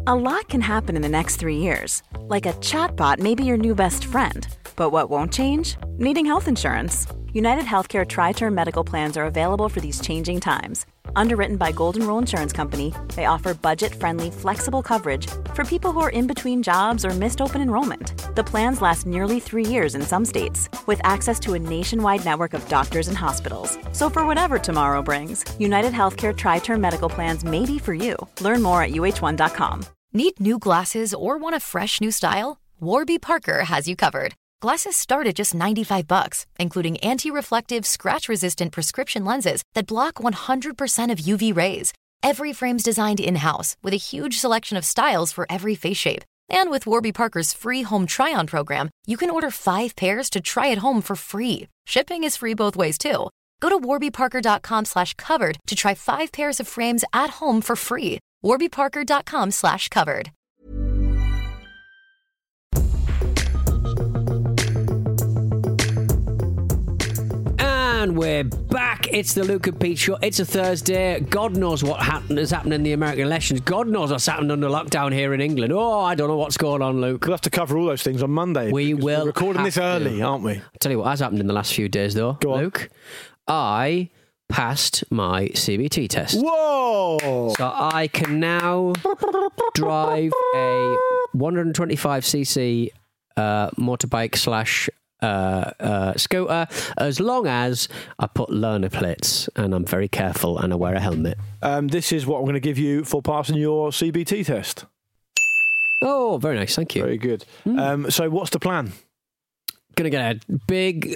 A lot can happen in the next 3 years. Like a chatbot may be your new best friend. But what won't change? Needing health insurance. United Healthcare Tri-Term Medical Plans are available for these changing times. Underwritten by Golden Rule Insurance Company, they offer budget-friendly, flexible coverage for people who are in between jobs or missed open enrollment. The plans last nearly 3 years in some states, with access to a nationwide network of doctors and hospitals. So for whatever tomorrow brings, United Healthcare Tri-Term Medical Plans may be for you. Learn more at uh1.com. Need new glasses or want a fresh new style? Warby Parker has you covered. Glasses start at just $95, including anti-reflective, scratch-resistant prescription lenses that block 100% of UV rays. Every frame's designed in-house with a huge selection of styles for every face shape. And with Warby Parker's free home try-on program, you can order 5 pairs to try at home for free. Shipping is free both ways, too. Go to warbyparker.com/covered to try 5 pairs of frames at home for free. warbyparker.com/covered. And we're back. It's the Luke and Pete Show. It's a Thursday. God knows what has happened in the American elections. God knows what's happened under lockdown here in England. Oh, I don't know what's going on, Luke. We'll have to cover all those things on Monday. We will. We're recording this early, aren't we? I'll tell you what has happened in the last few days, though, Go on. Luke. I passed my CBT test. Whoa! So I can now drive a 125cc motorbike / scooter, as long as I put learner plates and I'm very careful and I wear a helmet. This is what I'm going to give you for passing your CBT test. Oh, very nice, thank you. Very good. So what's the plan? Gonna get a big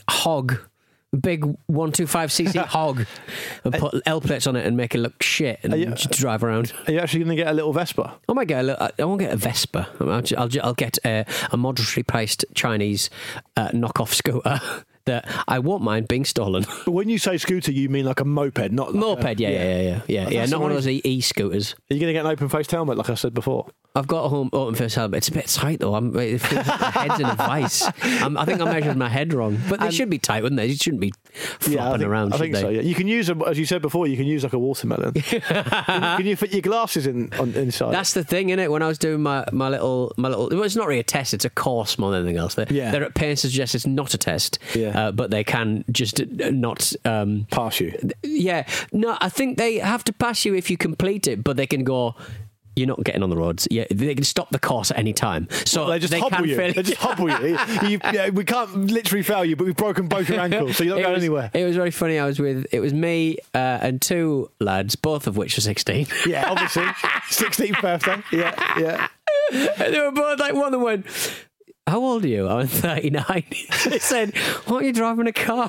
125cc hog and put L plates on it and make it look shit and just drive around. Are you actually going to get a little Vespa? I might get I won't get a Vespa. I'll get a moderately priced Chinese knockoff scooter that I won't mind being stolen. But when you say scooter, you mean like a moped, not like moped. Yeah. Not one of those e-scooters. Are you going to get an open-faced helmet, like I said before? I've got a open-faced helmet. It's a bit tight though. It feels like my head's in a vice. I think I measured my head wrong, but they should be tight, wouldn't they? It shouldn't be flopping around. I think so. Yeah, you can use them, as you said before. You can use like a watermelon. Can you fit your glasses inside? That's the thing, innit? When I was doing my little, well, it's not really a test. It's a course more than anything else. They're at pains to suggest it's not a test. But they can just not pass you. Yeah, no, I think they have to pass you if you complete it, but they can go, you're not getting on the roads. Yeah, they can stop the course at any time. So they just hobble you. They just hobble you. We can't literally fail you, but we've broken both your ankles, so you're not going anywhere. It was very funny. It was me and 2 lads, both of which were 16. Yeah, obviously. 16th birthday. Yeah. They were both like, one of them went, how old are you? I'm 39. They said, why are you driving a car?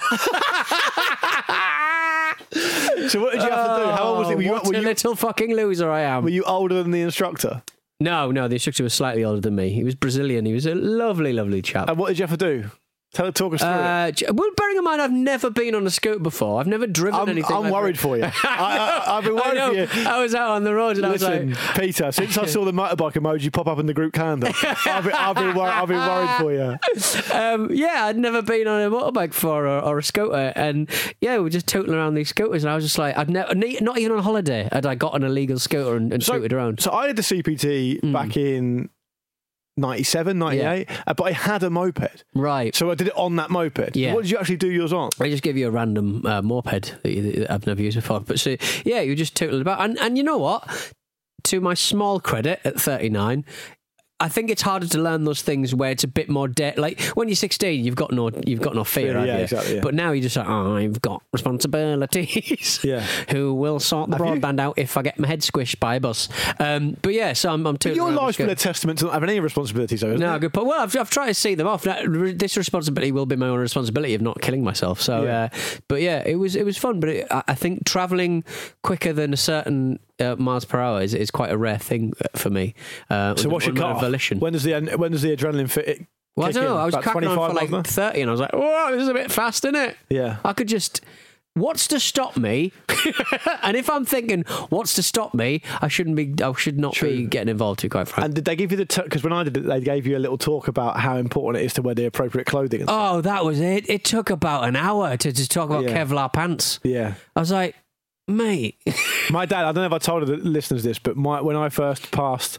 So what did you have to do? How old was it? What a little fucking loser I am. Were you older than the instructor? No, the instructor was slightly older than me. He was Brazilian. He was a lovely, lovely chap. And what did you have to do? Talk us through it. Well, bearing in mind, I've never been on a scooter before. I've never driven anything. I'm worried for you. I've been worried for you. I was out on the road and Listen, I was like... Peter, since I saw the motorbike emoji pop up in the group calendar, I've been worried for you. I'd never been on a motorbike before or a scooter. And yeah, we were just tootling around these scooters. And I was just like, I'd never, not even on holiday, had I got an illegal scooter and scooted around. So I did the CPT back in 97, 98, but I had a moped. Right. So I did it on that moped. Yeah. What did you actually do yours on? I just give you a random moped that I've never used before. But so, yeah, you just tootling about. And you know what? To my small credit at 39, I think it's harder to learn those things where it's a bit more like when you're 16, you've got no fear, have you? Exactly, yeah. But now you're just like, I've got responsibilities. Yeah. Who will sort the broadband out if I get my head squished by a bus? But yeah, so I'm too. Your life's been a testament to not having any responsibilities, though, isn't it? Good point. Well, I've tried to see them off. This responsibility will be my own responsibility of not killing myself. So, but yeah, it was fun. But I think travelling quicker than a certain miles per hour is quite a rare thing for me. So what's your cut? When does the adrenaline fit? Well, I don't know. I was cracking on for like 30 and I was like, oh, this is a bit fast, isn't it? Yeah. I could just... What's to stop me? And if I'm thinking, what's to stop me? I should not be getting involved too, quite frankly. And did they give you because when I did it, they gave you a little talk about how important it is to wear the appropriate clothing? And stuff. That was it. It took about an hour to just talk about Kevlar pants. Yeah. I was like, mate. My dad, I don't know if I told the listeners this, but when I first passed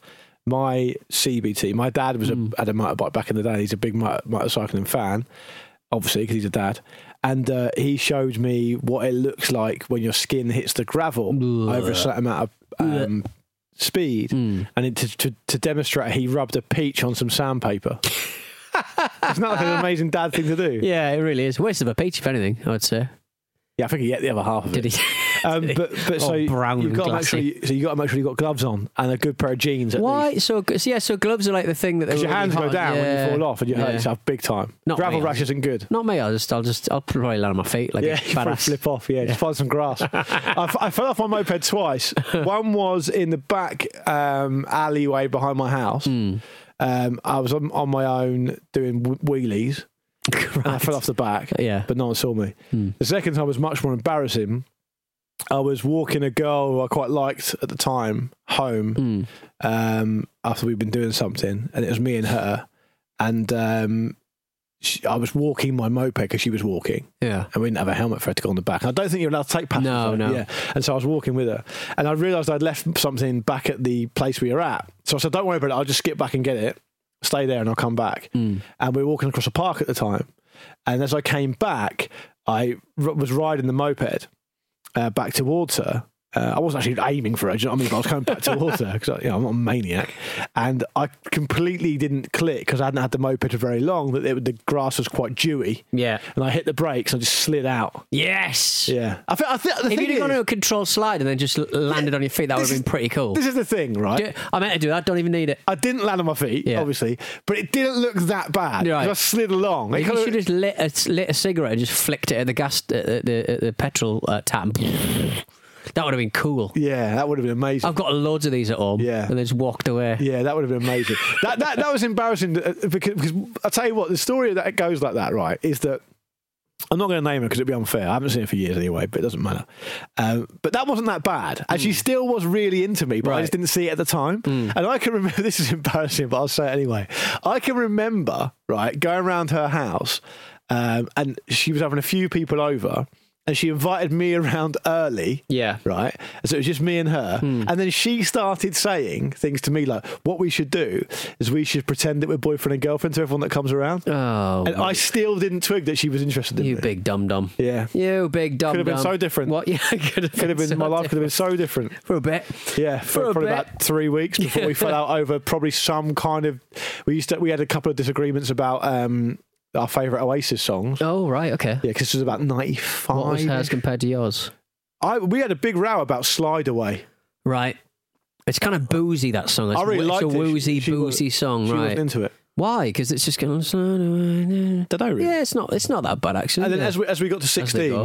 my CBT. My dad had a motorbike back in the day. He's a big motorcycling fan, obviously, because he's a dad. And he showed me what it looks like when your skin hits the gravel over a certain amount of speed. And to demonstrate, he rubbed a peach on some sandpaper. It's not like an amazing dad thing to do. Yeah, it really is. Waste of a peach, if anything, I would say. Yeah, I think he ate the other half of it. Did he? But so brown you've got to glassy. make sure you've got gloves on and a good pair of jeans. Why? Least. So gloves are like the thing that because your hands go down when you fall off and you hurt yourself big time. Gravel rash isn't good. Not me. I'll probably land on my feet like a badass. Flip off. Yeah, just find some grass. I fell off my moped twice. One was in the back alleyway behind my house. I was on my own doing wheelies. Right. And I fell off the back, but no one saw me. The second time was much more embarrassing. I was walking a girl who I quite liked at the time home after we'd been doing something, and it was me and her. And I was walking my moped because she was walking. Yeah. And we didn't have a helmet for her to go on the back. And I don't think you're allowed to take passengers. No. Yeah. And so I was walking with her. And I realised I'd left something back at the place we were at. So I said, don't worry about it. I'll just skip back and get it. Stay there and I'll come back. And we were walking across a park at the time. And as I came back, I was riding the moped back towards her. I wasn't actually aiming for her, do you know what I mean? But I was coming back towards her because I'm not a maniac. And I completely didn't click because I hadn't had the moped for very long, that the grass was quite dewy. Yeah. And I hit the brakes and I just slid out. Yes. Yeah. I think if you'd gone to a controlled slide and then just landed on your feet, that would have been pretty cool. This is the thing, right? I meant to do that. Don't even need it. I didn't land on my feet, obviously, but it didn't look that bad. Right. I slid along. Maybe you should have just lit a cigarette and just flicked it at the gas, the petrol tap. That would have been cool. Yeah, that would have been amazing. I've got loads of these at home. Yeah. And they just walked away. Yeah, that would have been amazing. that was embarrassing because I'll tell you what, the story that it goes like that, right, is that I'm not going to name her because it'd be unfair. I haven't seen it for years anyway, but it doesn't matter. But that wasn't that bad. And she still was really into me, but I just didn't see it at the time. And I can remember, this is embarrassing, but I'll say it anyway. I can remember, right, going around her house and she was having a few people over. And she invited me around early. Yeah. Right? So it was just me and her. And then she started saying things to me like, what we should do is we should pretend that we're boyfriend and girlfriend to everyone that comes around. Oh. And I still didn't twig that she was interested in me. You big dum-dum. Yeah. You big dum-dum. Could have been so different. What? Yeah, could have been. My life could have been so different. For a bit. Yeah. For probably about 3 weeks before we fell out over probably some kind of... We had a couple of disagreements about... our favourite Oasis songs. Oh, right, okay. Yeah, because this was about 95. What was hers compared to yours? We had a big row about Slide Away. Right. It's kind of boozy, that song. I really liked it. It's a woozy, boozy song, right? She wasn't into it. Why? Because it's just going to slide away. Did I really? Yeah, it's not that bad, actually. And then as we got to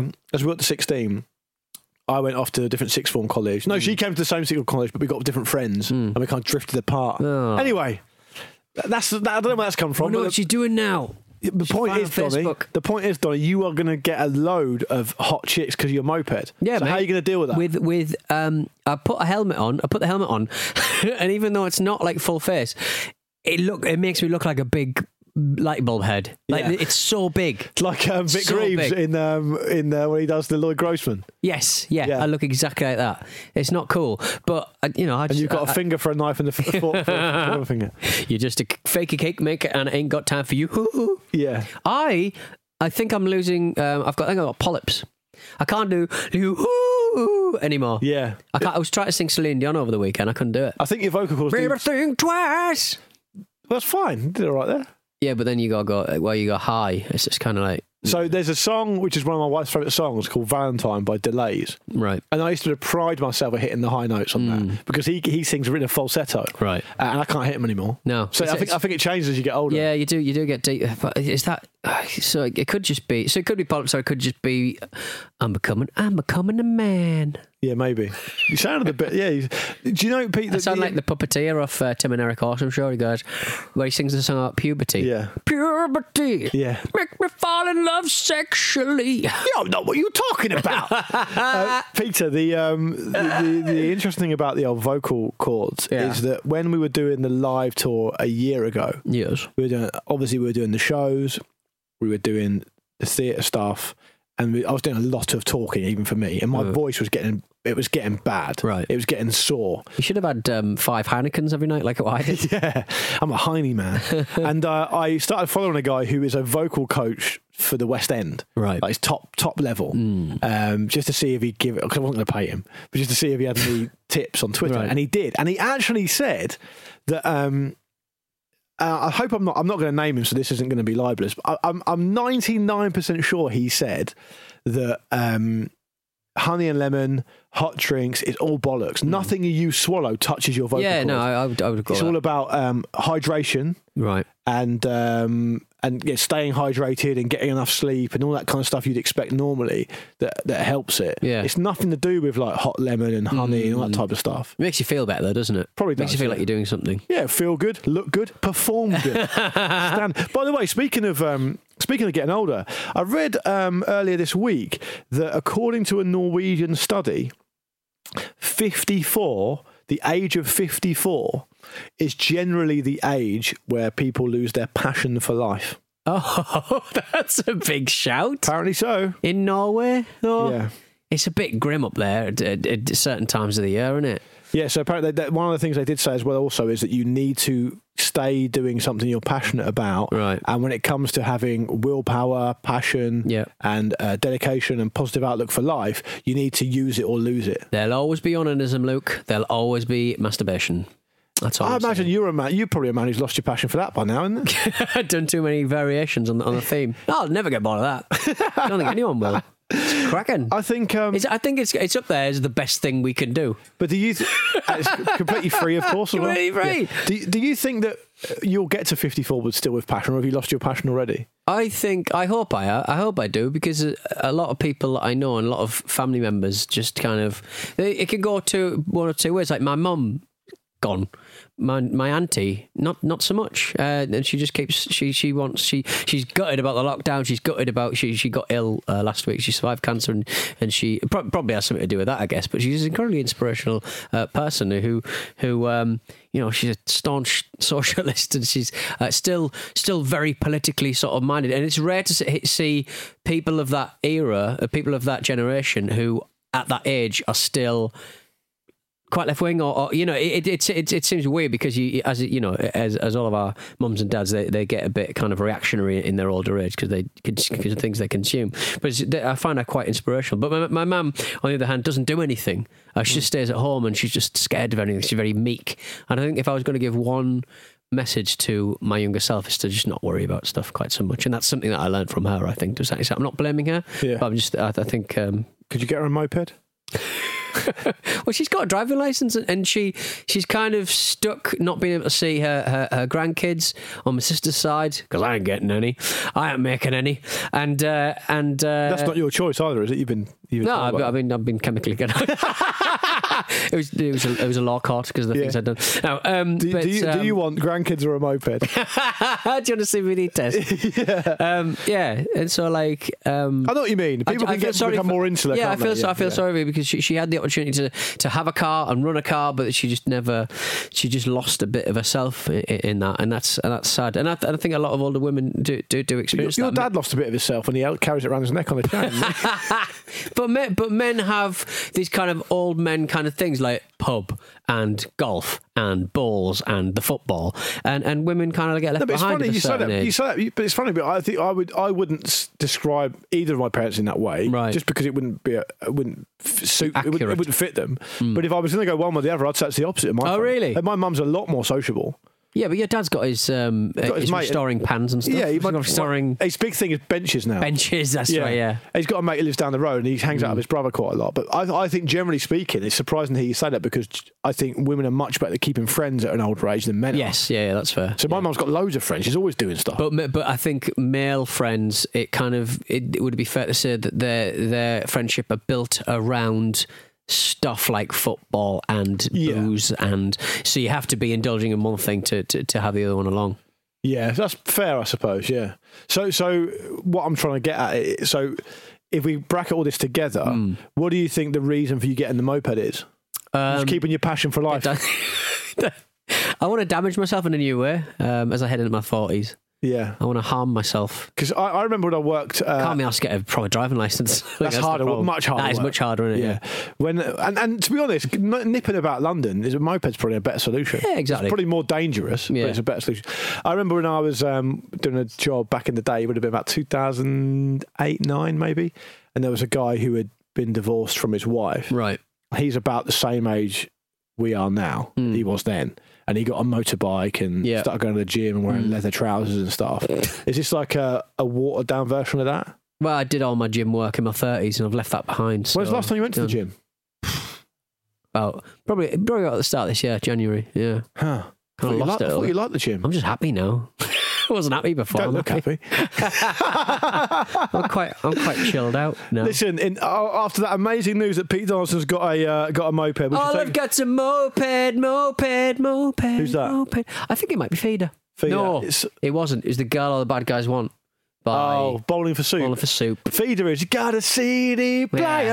16, I went off to a different sixth form college. No, she came to the same sixth form college, but we got different friends and we kind of drifted apart. Oh. Anyway, I don't know where that's come from. I know what she's doing now. The point is, Donny, you are going to get a load of hot chicks because of your moped. Yeah, so mate, how are you going to deal with that? I put the helmet on, and even though it's not like full face, it makes me look like a big light bulb head. Like it's so big. It's like Vic Reeves in when he does the Lloyd Grossman. Yes, I look exactly like that. It's not cool, but and you've got a finger for a knife and a fork for a finger. You're just a fake a cake maker, and I ain't got time for you. Yeah, I think I'm losing. I think I've got polyps. I can't do you anymore. Yeah, I was trying to sing Celine Dion over the weekend. I couldn't do it. I think your vocal cords. Never think twice. Well, that's fine. You did all right there. Yeah, but then you got high. It's just kind of like... So there's a song, which is one of my wife's favourite songs, called Valentine by Delays. Right. And I used to pride myself at hitting the high notes on that, because he sings in a falsetto. Right. And I can't hit him anymore. No. So I think it changes as you get older. Yeah, you do get deep. But is that... So it could just be... So it could be polyps, or it could just be... I'm becoming a man. Yeah, maybe. You sounded a bit... Yeah. Do you know, Pete... I sound like the puppeteer off Tim and Eric Awesome Show. He goes... Where he sings the song about puberty. Yeah. Puberty. Yeah. Make me fall in love sexually. You don't know what you're talking about. Peter, the interesting thing about the old vocal cords is that when we were doing the live tour a year ago... Yes. We were doing the shows, we were doing the theatre stuff, and I was doing a lot of talking, even for me, and my voice was getting it was getting bad. Right. It was getting sore. You should have had 5 Heinekens every night, like what I did. Yeah, I'm a Heine man. And I started following a guy who is a vocal coach for the West End. Right. Like, it's top level. Just to see if he'd give it, because I wasn't going to pay him, but just to see if he had any tips on Twitter. Right. And he did. And he actually said that, I hope I'm not going to name him, so this isn't going to be libelous, but I'm 99% sure he said that honey and lemon, hot drinks, it's all bollocks. Nothing you swallow touches your vocal cords. I would agree. It's all about hydration, right, and staying hydrated and getting enough sleep and all that kind of stuff you'd expect normally that helps it. Yeah. It's nothing to do with like hot lemon and honey and all that type of stuff. It makes you feel better, though, doesn't it? Probably makes does, you feel yeah. like you're doing something. Yeah, feel good, look good, perform good. By the way, speaking of getting older, I read earlier this week that according to a Norwegian study, 54, the age of 54, is generally the age where people lose their passion for life. Oh, that's a big shout. Apparently so. In Norway? Oh, Yeah. It's a bit grim up there at certain times of the year, isn't it? Yeah, so apparently one of the things they did say as well also is that you need to stay doing something you're passionate about. Right. And when it comes to having willpower, passion, Yeah. and dedication and positive outlook for life, you need to use it or lose it. There'll always be onanism, Luke. There'll always be masturbation. That's all I I'm imagine saying. you're a man. You're probably a man who's lost your passion for that by now, isn't it? I've done too many variations on the theme. I'll never get bored of that. I don't think anyone will. It's cracking. I think. I think it's up there as the best thing we can do. But do you? It's completely free, of course. as well. Completely free. Yeah. Do you think that you'll get to 54 but still with passion, or have you lost your passion already? I hope I do, because a lot of people that I know and a lot of family members just kind of, it can go to one or two ways. Like my mum, gone. My auntie, not so much, and she just keeps she's gutted about the lockdown. She's gutted about she got ill last week. She survived cancer, and she probably has something to do with that, I guess. But she's an incredibly inspirational person who she's a staunch socialist, and she's still very politically sort of minded. And it's rare to see people of that era, people of that generation, who at that age are still quite left wing, or it seems weird, because as all of our mums and dads, they get a bit kind of reactionary in their older age because of things they consume. But I find that quite inspirational. But my mum, on the other hand, doesn't do anything. She just stays at home, and she's just scared of anything. She's very meek. And I think if I was going to give one message to my younger self, is to just not worry about stuff quite so much. And that's something that I learned from her, I think. I'm not blaming her, but I think. Could you get her a moped? Well, she's got a driving license, and she's kind of stuck not being able to see her grandkids on my sister's side, because I ain't getting any, I ain't making any, and That's not your choice either, is it? You've been no, I've been chemically good. it was a law court because of the things I'd done. Now, do you want grandkids or a moped? Do you want a CBD test? Yeah. And so like, I know what you mean. People can become more insular. Yeah, can't they? I feel sorry for her, because she had the opportunity to have a car and run a car, but she just lost a bit of herself in that, and that's sad. And I think a lot of older women do experience that. Your dad lost a bit of himself when he carries it around his neck on a chain. But men have these kind of old men kind of things, like pub and golf and balls and the football, and women kind of get left behind. You say that, but it's funny. But I think I wouldn't describe either of my parents in that way, right? Just because it wouldn't suit, it wouldn't fit them. But if I was going to go one or the other, I'd say it's the opposite of my family. Really? And my mum's a lot more sociable. Yeah, but your dad's got his restoring pans and stuff. Yeah, restoring. His big thing is benches now. Benches, that's right. Yeah, he's got a mate who lives down the road, and he hangs out with his brother quite a lot. But I think, generally speaking, it's surprising to hear you say that, because I think women are much better at keeping friends at an older age than men. Yes, yeah, that's fair. So my mum's got loads of friends. She's always doing stuff. But I think male friends, it would be fair to say that their friendship are built around stuff like football and booze, and so you have to be indulging in one thing to have the other one along. Yeah, that's fair, I suppose. Yeah. So what I'm trying to get at, so if we bracket all this together, what do you think the reason for you getting the moped is? Just keeping your passion for life. I want to damage myself in a new way as I head into my 40s. Yeah. I want to harm myself. Because I remember when I worked... Can't be asked to get a proper driving licence. That's harder, much harder. That is much harder, isn't it? Yeah. And to be honest, nipping about London, a moped's probably a better solution. Yeah, exactly. It's probably more dangerous, but it's a better solution. I remember when I was doing a job back in the day, it would have been about 2008, 9 maybe, and there was a guy who had been divorced from his wife. Right. He's about the same age we are now. He was then. And he got a motorbike and started going to the gym and wearing leather trousers and stuff. Is this like a watered down version of that? Well, I did all my gym work in my 30s and I've left that behind. When's the last time you went to the gym? Probably at the start of this year, January. Yeah. Huh. I thought you liked the gym. I'm just happy now. I wasn't happy before. Don't look happy. I'm quite chilled out now. Listen, after that amazing news that Pete Donaldson's got a moped. I've got a moped. Who's that? Moped. I think it might be Feeder. No, it wasn't. It was the Girl All the Bad Guys Want. Bowling for Soup. Bowling for Soup. Feeder is, you got a CD, player.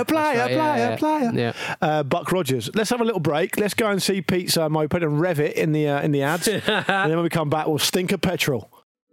Buck Rogers. Let's have a little break. Let's go and see Pete's moped and rev it in the ads. And then when we come back, we'll stink of petrol.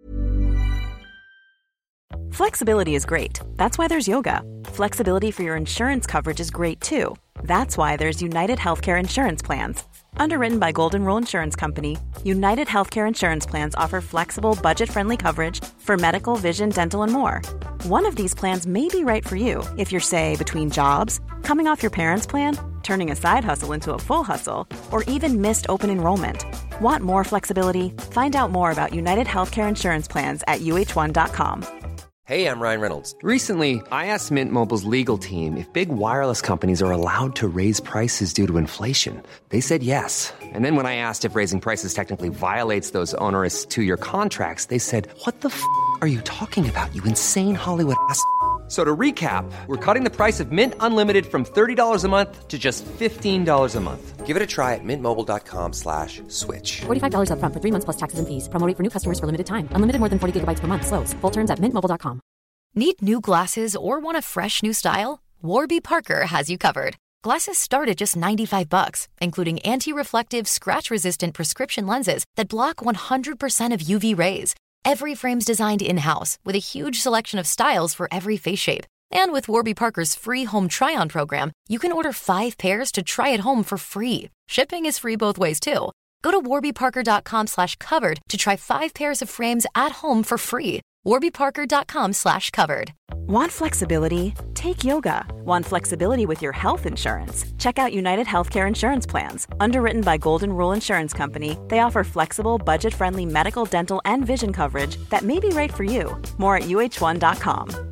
Flexibility is great. That's why there's yoga. Flexibility for your insurance coverage is great too. That's why there's United Healthcare Insurance Plans. Underwritten by Golden Rule Insurance Company, United Healthcare Insurance Plans offer flexible, budget-friendly coverage for medical, vision, dental, and more. One of these plans may be right for you if you're, say, between jobs, coming off your parents' plan, turning a side hustle into a full hustle, or even missed open enrollment. Want more flexibility? Find out more about United Healthcare Insurance Plans at uh1.com. Hey, I'm Ryan Reynolds. Recently, I asked Mint Mobile's legal team if big wireless companies are allowed to raise prices due to inflation. They said yes. And then when I asked if raising prices technically violates those onerous two-year contracts, they said, "What the f*** are you talking about, you insane Hollywood ass?" So to recap, we're cutting the price of Mint Unlimited from $30 a month to just $15 a month. Give it a try at mintmobile.com/switch. $45 up front for 3 months plus taxes and fees. Promo rate for new customers for limited time. Unlimited more than 40 gigabytes per month. Slows full terms at mintmobile.com. Need new glasses or want a fresh new style? Warby Parker has you covered. Glasses start at just $95, including anti-reflective, scratch-resistant prescription lenses that block 100% of UV rays. Every frame's designed in-house with a huge selection of styles for every face shape. And with Warby Parker's free home try-on program, you can order 5 pairs to try at home for free. Shipping is free both ways, too. Go to warbyparker.com/covered to try 5 pairs of frames at home for free. warbyparker.com/covered. Want flexibility? Take yoga. Want flexibility with your health insurance? Check out United Healthcare Insurance Plans. Underwritten by Golden Rule Insurance Company, they offer flexible, budget-friendly medical, dental, and vision coverage that may be right for you. More at uh1.com.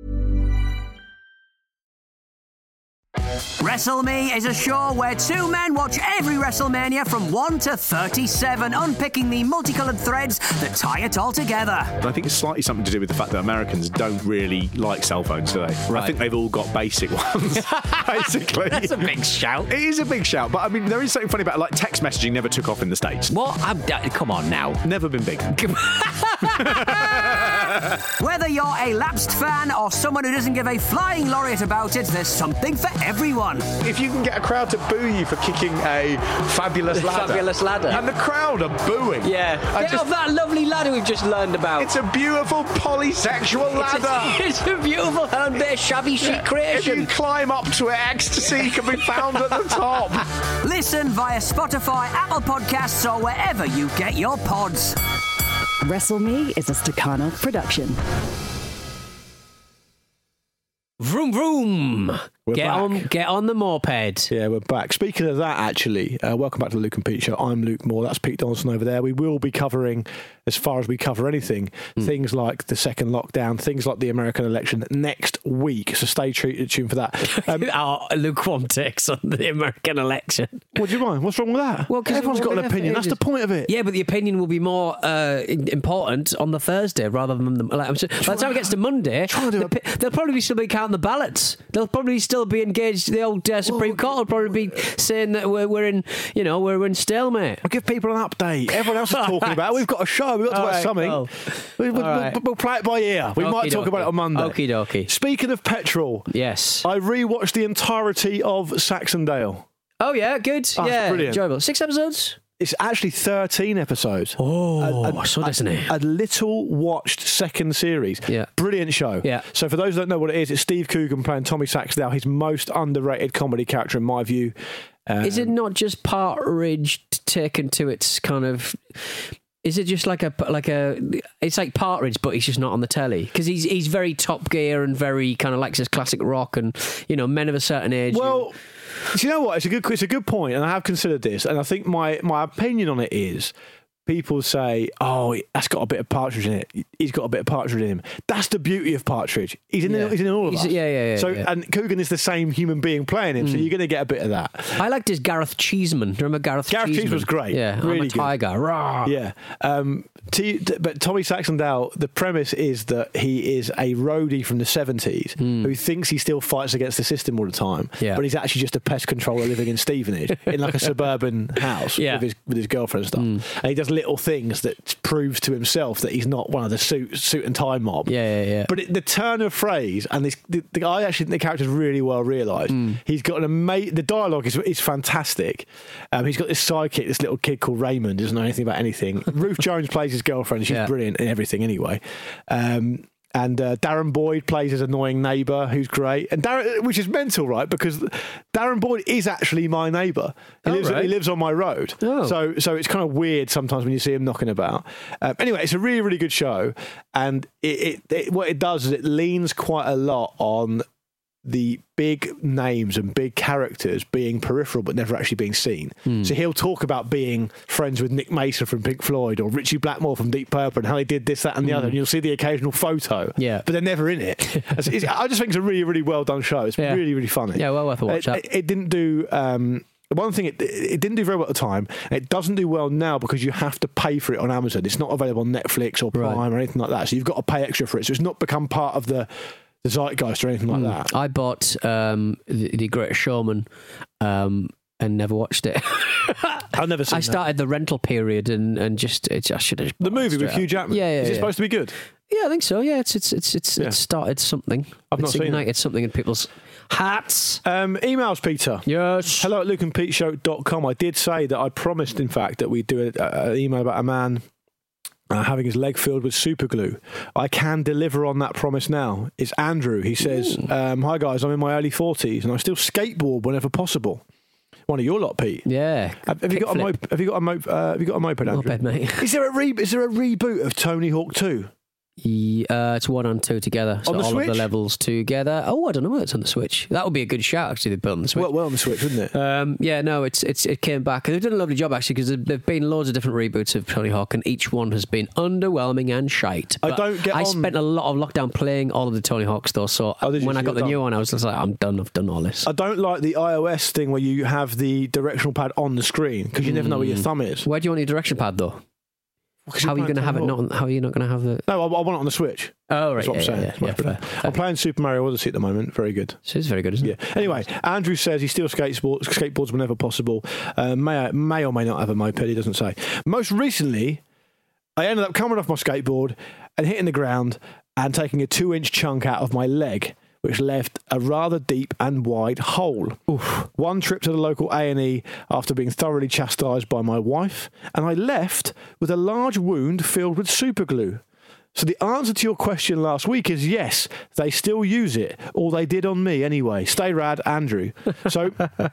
WrestleMe is a show where two men watch every WrestleMania from 1 to 37, unpicking the multicolored threads that tie it all together. I think it's slightly something to do with the fact that Americans don't really like cell phones, do they? Right. I think they've all got basic ones, basically. That's a big shout. It is a big shout, but I mean, there is something funny about it, like text messaging never took off in the States. What? Come on now. Never been big. Whether you're a lapsed fan or someone who doesn't give a flying laureate about it, there's something for everyone. If you can get a crowd to boo you for kicking a fabulous ladder. And the crowd are booing. Yeah. Get off that lovely ladder we've just learned about. It's a beautiful polysexual ladder. It's a beautiful hand-based shabby chic creation. If you climb up to it, ecstasy can be found at the top. Listen via Spotify, Apple Podcasts, or wherever you get your pods. WrestleMe is a Staccato production. Vroom vroom. We're Get on the moped. Yeah, we're back. Speaking of that, actually, welcome back to the Luke and Pete Show. I'm Luke Moore. That's Pete Donaldson over there. We will be covering, as far as we cover anything, things like the second lockdown, things like the American election next week. So stay tuned for that. Our lukewarm takes on the American election. What do you mind? What's wrong with that? Well, everyone's got an opinion. That's the point of it. Yeah, but the opinion will be more important on the Thursday rather than the. By the time it gets to Monday, they'll probably still be counting the ballots. They'll probably still be engaged. The old Supreme Court will probably be saying that we're in stalemate. I'll give people an update. Everyone else is talking about it. We've got a show. We've got to watch something. We'll play it by ear. We might talk about it on Monday. Okie dokie. Speaking of petrol, yes, I rewatched the entirety of Saxondale. Oh yeah, good. Oh, yeah, brilliant. Enjoyable. 6 episodes. It's actually 13 episodes. Oh, so isn't it? A little watched second series. Yeah. Brilliant show. Yeah. So for those that don't know what it is, it's Steve Coogan playing Tommy Saxdale, his most underrated comedy character in my view. Is it not just Partridge taken to its kind of... Is it just like a? It's like Partridge, but he's just not on the telly because he's very Top Gear and very kind of likes his classic rock and men of a certain age. Well, do you know what? It's a good point, and I have considered this, and I think my opinion on it is. People say, "Oh, that's got a bit of Partridge in it. He's got a bit of Partridge in him." That's the beauty of Partridge. He's in all of us. Yeah. So, yeah. and Coogan is the same human being playing him, so you're going to get a bit of that. I liked his Gareth Cheeseman. Do you remember Gareth Cheeseman? Gareth Cheeseman was great. Yeah, really I'm a good. tiger. Rah. Yeah. But Tommy Saxdale, the premise is that he is a roadie from the 70s who thinks he still fights against the system all the time, but he's actually just a pest controller living in Stevenage in like a suburban house with his girlfriend and stuff. And he does little things that proves to himself that he's not one of the suit and tie mob. Yeah. But the turn of phrase and I actually think the character's really well realised. He's got the dialogue is fantastic. He's got this sidekick, this little kid called Raymond, doesn't know anything about anything. Ruth Jones plays his girlfriend. She's brilliant in everything anyway. And Darren Boyd plays his annoying neighbour, who's great. And which is mental, right? Because Darren Boyd is actually my neighbour. He lives on my road. Oh. So it's kind of weird sometimes when you see him knocking about. Anyway, it's a really, really good show. And what it does is it leans quite a lot on the big names and big characters being peripheral but never actually being seen. So he'll talk about being friends with Nick Mason from Pink Floyd or Richie Blackmore from Deep Purple and how he did this, that and the other, and you'll see the occasional photo, but they're never in it. I just think it's a really, really well done show. It's really, really funny. Yeah, well worth a watch. It didn't do... one thing, it didn't do very well at the time. It doesn't do well now because you have to pay for it on Amazon. It's not available on Netflix or Prime or anything like that. So you've got to pay extra for it. So it's not become part of the zeitgeist or anything like that. I bought the Greatest Showman and never watched it. I've never seen I started the rental period and just I should have. The movie with Hugh Jackman. Yeah. Is it supposed to be good? Yeah, I think so. Yeah, it's started something. I've ignited something in people's hearts. Emails, Peter. Yes. Hello at lukeandpeteshow.com. I did say that I promised, in fact, that we'd do an email about a man having his leg filled with super glue. I can deliver on that promise now. It's Andrew. He says, hi guys, I'm in my early 40s and I still skateboard whenever possible. One of your lot, Pete. Yeah. Have you got a moped, Andrew? Moped, mate. Is there a reboot of Tony Hawk 2? It's 1 and 2 together. So on the all Switch? of the levels together. Oh, I don't know whether it's on the Switch. That would be a good shout, actually, to put on the Switch. Well on the Switch, wouldn't it? Yeah, no, it came back. They've done a lovely job, actually, because there've been loads of different reboots of Tony Hawk, and each one has been underwhelming and shite. But I spent a lot of lockdown playing all of the Tony Hawks, though, so when I got the new one, I was just like, I'm done, I've done all this. I don't like the iOS thing where you have the directional pad on the screen, because you never know where your thumb is. Where do you want your direction pad, though? How are you going to have it? How are you not going to have it? No, I want it on the Switch. Oh, right. That's what I'm saying. Yeah, fair. I'm playing Super Mario Odyssey at the moment. Very good. So it's very good, isn't it? Yeah. Anyway, Andrew says he still skateboards whenever possible. May or may not have a moped. He doesn't say. Most recently, I ended up coming off my skateboard and hitting the ground and taking a 2-inch chunk out of my leg, which left a rather deep and wide hole. Oof. One trip to the local A&E after being thoroughly chastised by my wife, and I left with a large wound filled with super glue. So the answer to your question last week is yes, they still use it, or they did on me anyway. Stay rad, Andrew. So,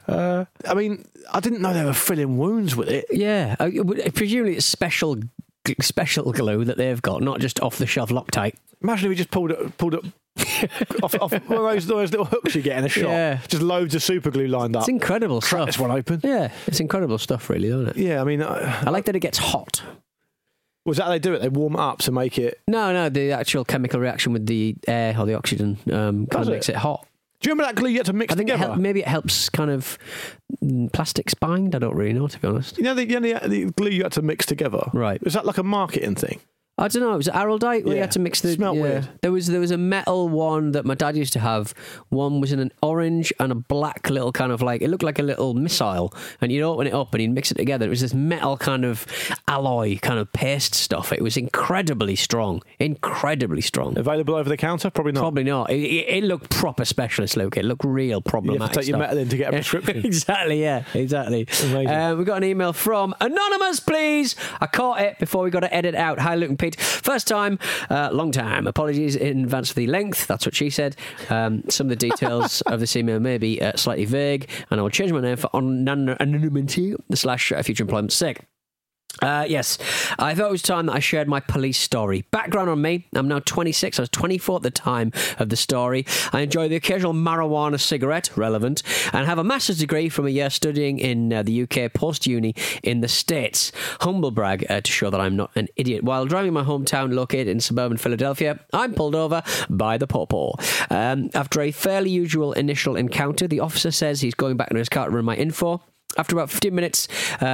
I mean, I didn't know they were filling wounds with it. Yeah, presumably it's special glue that they've got, not just off-the-shelf Loctite. Imagine if we just pulled it off one of those little hooks you get in a shop. Yeah. Just loads of super glue lined up. It's incredible stuff. Crack this one open. Yeah, it's incredible stuff, really, isn't it? Yeah, I mean... I like that it gets hot. Was that how they do it? They warm it up to make it... No, the actual chemical reaction with the air or the oxygen kind of makes it hot. Do you remember that glue you had to mix together? Maybe it helps kind of plastics bind. I don't really know, to be honest. You know the glue you had to mix together? Right. Was that like a marketing thing? I don't know. It was Araldite where you had to mix the. Smelled weird. There was a metal one that my dad used to have. One was in an orange and a black little kind of like, it looked like a little missile, and you'd open it up and you'd mix it together. It was this metal kind of alloy kind of paste stuff. It was incredibly strong. Available over the counter? Probably not. Probably not. It looked proper specialist, Luke. It looked real problematic. You have to take your metal in to get a prescription. Exactly. We got an email from Anonymous, please. I caught it before we got to edit out. Hi, Luke and Pete. First time, long time. Apologies in advance for the length. That's what she said. Some of the details of this email may be slightly vague, and I will change my name for anonymity / future employment's sake. Yes, I thought it was time that I shared my police story. Background on me, I'm now 26, I was 24 at the time of the story. I enjoy the occasional marijuana cigarette, relevant, and have a master's degree from a year studying in the UK post-uni in the States. Humble brag to show that I'm not an idiot. While driving my hometown located in suburban Philadelphia, I'm pulled over by the popo. After a fairly usual initial encounter, the officer says he's going back to his car to run my info. After about 50 minutes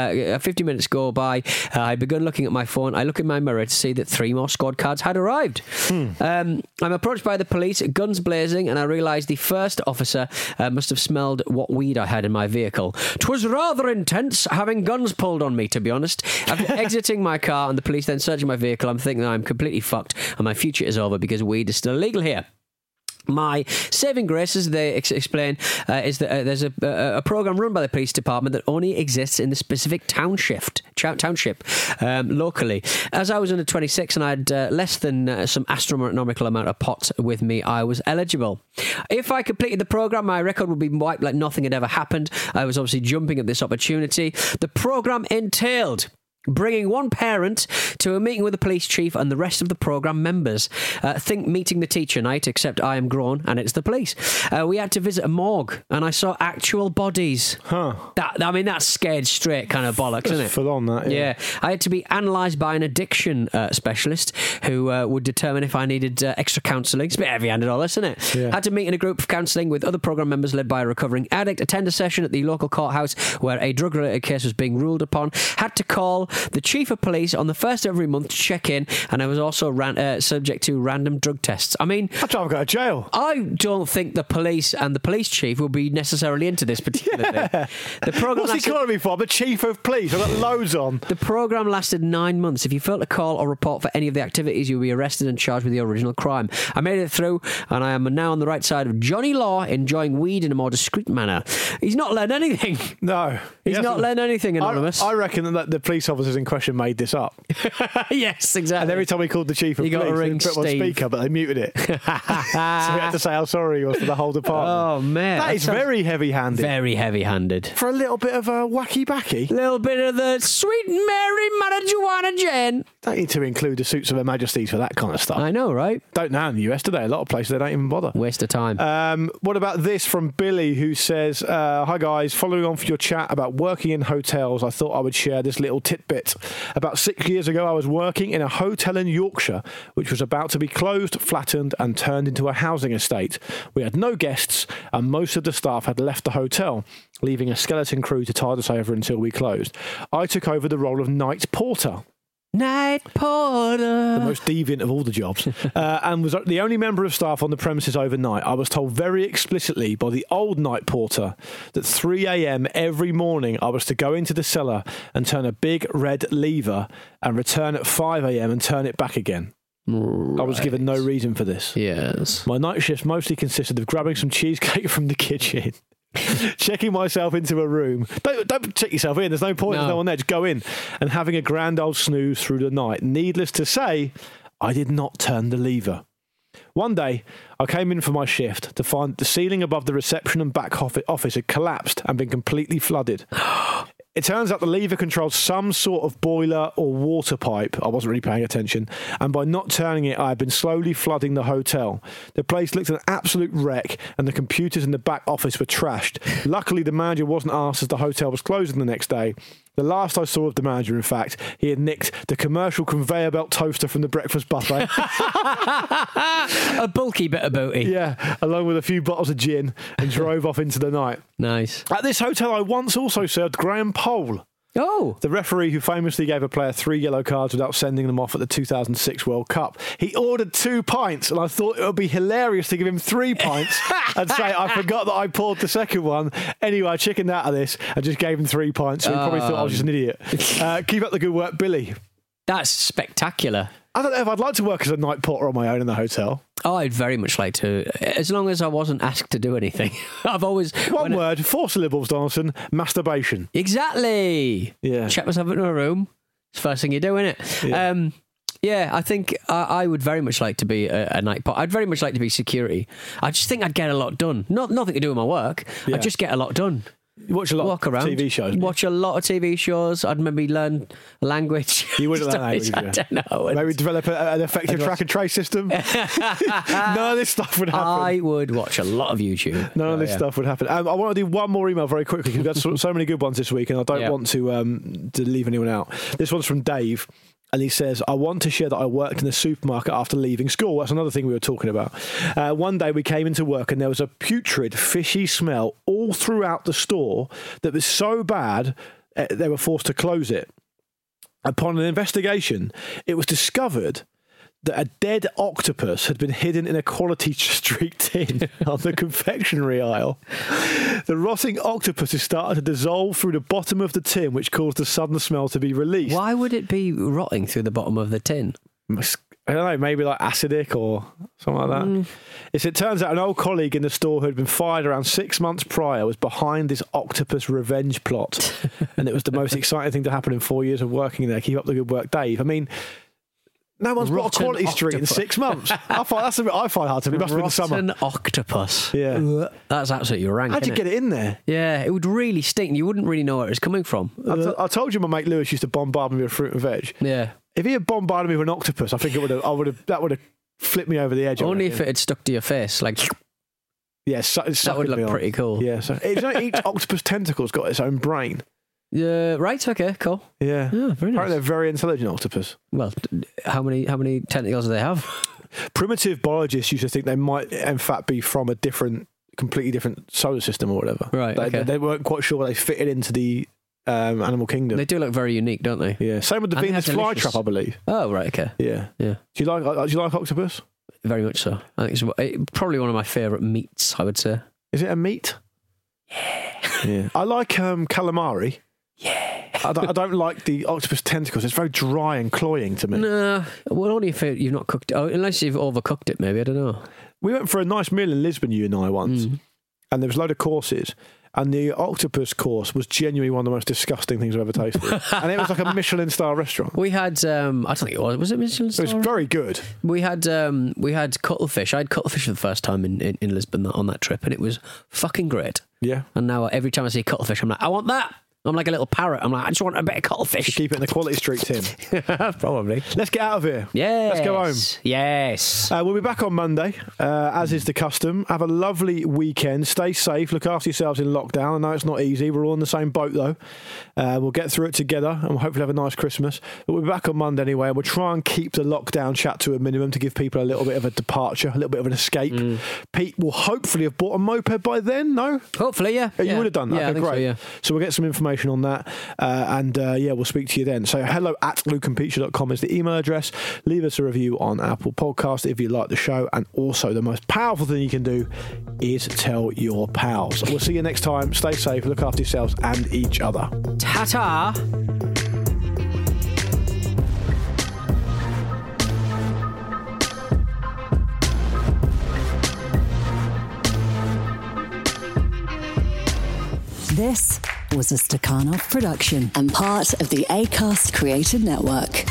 go by, I begun looking at my phone. I look in my mirror to see that 3 more squad cards had arrived. I'm approached by the police, guns blazing, and I realise the first officer must have smelled what weed I had in my vehicle. 'Twas rather intense having guns pulled on me, to be honest. After exiting my car and the police then searching my vehicle, I'm thinking that I'm completely fucked and my future is over because weed is still illegal here. My saving grace, as they explain, is that there's a program run by the police department that only exists in the specific township locally. As I was under 26 and I had less than some astronomical amount of pot with me, I was eligible. If I completed the program, my record would be wiped like nothing had ever happened. I was obviously jumping at this opportunity. The program entailed bringing one parent to a meeting with the police chief and the rest of the programme members. Think meeting the teacher night, except I am grown and it's the police. We had to visit a morgue and I saw actual bodies. That's scared straight kind of bollocks, isn't it? Full on that, yeah. I had to be analysed by an addiction specialist who would determine if I needed extra counselling. It's a bit heavy-handed all this, isn't it? Yeah. Had to meet in a group of counselling with other programme members led by a recovering addict, attend a session at the local courthouse where a drug-related case was being ruled upon, had to call the chief of police on the first of every month to check in, and I was also subject to random drug tests. I mean, I'd rather go to jail. I don't think the police and the police chief will be necessarily into this particular thing. The program What's he calling me for? I'm the chief of police. I've got loads on. The program lasted 9 months. If you failed to call or report for any of the activities, you'll be arrested and charged with the original crime. I made it through, and I am now on the right side of Johnny Law, enjoying weed in a more discreet manner. He's not learned anything. No. He's not learned anything, Anonymous. I reckon that the police officers in question made this up. Yes, exactly. And every time we called the chief of police, ring they put him on speaker, but they muted it. So we had to say how sorry he was for the whole department. Oh, man. That is very heavy-handed. Very heavy-handed. For a little bit of a wacky-backy. A little bit of the sweet Mary Marijuana Jane. Don't need to include the suits of Her Majesties for that kind of stuff. I know, right? Don't now in the US today. A lot of places they don't even bother. Waste of time. What about this from Billy, who says, hi guys, following on for your chat about working in hotels, I thought I would share this little tidbit. About 6 years ago, I was working in a hotel in Yorkshire, which was about to be closed, flattened and turned into a housing estate. We had no guests and most of the staff had left the hotel, leaving a skeleton crew to tide us over until we closed. I took over the role of night porter. Night porter. The most deviant of all the jobs. And was the only member of staff on the premises overnight. I was told very explicitly by the old night porter that 3 a.m. every morning I was to go into the cellar and turn a big red lever and return at 5 a.m. and turn it back again. Right. I was given no reason for this. Yes. My night shifts mostly consisted of grabbing some cheesecake from the kitchen, checking myself into a room. Don't check yourself in. There's no point. There's no one there. Just go in and having a grand old snooze through the night. Needless to say, I did not turn the lever. One day, I came in for my shift to find the ceiling above the reception and back office had collapsed and been completely flooded. It turns out the lever controls some sort of boiler or water pipe. I wasn't really paying attention. And by not turning it, I had been slowly flooding the hotel. The place looked an absolute wreck and the computers in the back office were trashed. Luckily, the manager wasn't asked as the hotel was closing the next day. The last I saw of the manager, in fact, he had nicked the commercial conveyor belt toaster from the breakfast buffet. A bulky bit of booty. Yeah, along with a few bottles of gin, and drove off into the night. Nice. At this hotel, I once also served Graham Pole. Oh. The referee who famously gave a player 3 yellow cards without sending them off at the 2006 World Cup. He ordered 2 pints, and I thought it would be hilarious to give him 3 pints and say, I forgot that I poured the second one. Anyway, I chickened out of this and just gave him 3 pints, so he probably thought I was just an idiot. Keep up the good work, Billy. That's spectacular. I don't know if I'd like to work as a night porter on my own in the hotel. Oh, I'd very much like to, as long as I wasn't asked to do anything. I've always... One word, 4 syllables, Donaldson, masturbation. Exactly. Yeah. Check myself into a room. It's the first thing you do, isn't it? Yeah. I think I would very much like to be a night porter. I'd very much like to be security. I just think I'd get a lot done. Nothing to do with my work. Yeah. I'd just get a lot done. You watch a lot Walk of around, TV shows. Watch a lot of TV shows. I'd maybe learn a language. You wouldn't learn language, I don't know. Maybe develop an effective track and trace system. None of this stuff would happen. I would watch a lot of YouTube. None of this stuff would happen. I want to do one more email very quickly because we've got so many good ones this week, and I don't want to leave anyone out. This one's from Dave. And he says, I want to share that I worked in a supermarket after leaving school. That's another thing we were talking about. One day we came into work and there was a putrid, fishy smell all throughout the store that was so bad they were forced to close it. Upon an investigation, it was discovered that a dead octopus had been hidden in a Quality Street tin on the confectionery aisle. The rotting octopus has started to dissolve through the bottom of the tin, which caused the sudden smell to be released. Why would it be rotting through the bottom of the tin? I don't know, maybe like acidic or something like that. It turns out an old colleague in the store who had been fired around 6 months prior was behind this octopus revenge plot. And it was the most exciting thing to happen in 4 years of working there. Keep up the good work, Dave. I mean... No one's bought a Quality Street in 6 months. I find hard to believe. It must have been the summer. Rotten octopus. Yeah. That's absolutely rank. How'd you get it in there? Yeah, it would really stink. You wouldn't really know where it was coming from. I told you my mate Lewis used to bombard me with fruit and veg. Yeah. If he had bombarded me with an octopus, I think that would have flipped me over the edge. Only if it had stuck to your face, like. Yeah, that would look pretty cool. Yeah, so each octopus tentacle's got its own brain. Yeah, right. Okay, cool. Yeah, very nice. Apparently they're very intelligent octopus. Well, how many tentacles do they have? Primitive biologists used to think they might, in fact, be from a completely different solar system or whatever. Right. They weren't quite sure they fitted into the animal kingdom. They do look very unique, don't they? Yeah. Same with the Venus flytrap, I believe. Oh, right. Okay. Yeah. Yeah. Do you like octopus? Very much so. I think it's probably one of my favourite meats, I would say. Is it a meat? Yeah. I like calamari. Yeah. I don't like the octopus tentacles. It's very dry and cloying to me. No, well, only if you've not cooked it. Oh, unless you've overcooked it, maybe. I don't know. We went for a nice meal in Lisbon, you and I, once, and there was a load of courses, and the octopus course was genuinely one of the most disgusting things I've ever tasted. And it was like a Michelin-star restaurant. We had, I don't think it was. Was it Michelin-star? It was very good. We had cuttlefish. I had cuttlefish for the first time in Lisbon on that trip, and it was fucking great. Yeah. And now every time I see cuttlefish, I'm like, I want that. I'm like a little parrot. I'm like, I just want a bit of cuttlefish. To keep it in the Quality Street tin. Probably. Let's get out of here. Yeah. Let's go home. Yes. We'll be back on Monday, as is the custom. Have a lovely weekend. Stay safe. Look after yourselves in lockdown. I know it's not easy. We're all in the same boat, though. We'll get through it together and we'll hopefully have a nice Christmas. But we'll be back on Monday anyway. And we'll try and keep the lockdown chat to a minimum to give people a little bit of a departure, a little bit of an escape. Pete will hopefully have bought a moped by then, no? Hopefully, yeah. You would have done that. Yeah, okay, great. So, yeah. So we'll get some information on that. We'll speak to you then. So hello@lukeandpeacher.com is the email address. Leave us a review on Apple Podcast if you like the show. And also the most powerful thing you can do is tell your pals. We'll see you next time. Stay safe, look after yourselves and each other. Ta-ta. This was a Stakhanov production and part of the Acast Creative Network.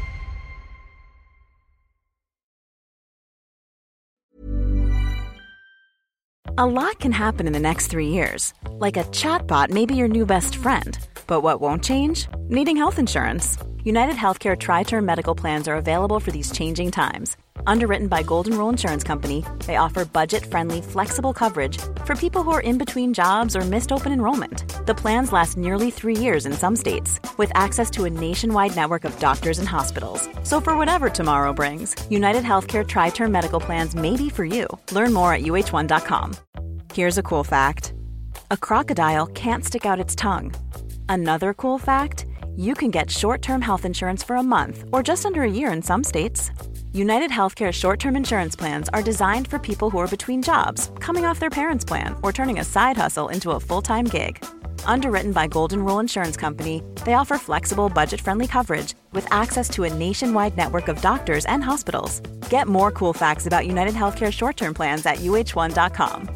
A lot can happen in the next 3 years. Like a chatbot may be your new best friend. But what won't change? Needing health insurance. United Healthcare Tri-Term Medical Plans are available for these changing times. Underwritten by Golden Rule Insurance Company, they offer budget-friendly, flexible coverage for people who are in between jobs or missed open enrollment. The plans last nearly 3 years in some states, with access to a nationwide network of doctors and hospitals. So for whatever tomorrow brings, United Healthcare Tri-Term Medical Plans may be for you. Learn more at uh1.com. Here's a cool fact. A crocodile can't stick out its tongue. Another cool fact, you can get short-term health insurance for a month or just under a year in some states. United Healthcare short-term insurance plans are designed for people who are between jobs, coming off their parents' plan, or turning a side hustle into a full-time gig. Underwritten by Golden Rule Insurance Company, they offer flexible, budget-friendly coverage with access to a nationwide network of doctors and hospitals. Get more cool facts about United Healthcare short-term plans at uh1.com.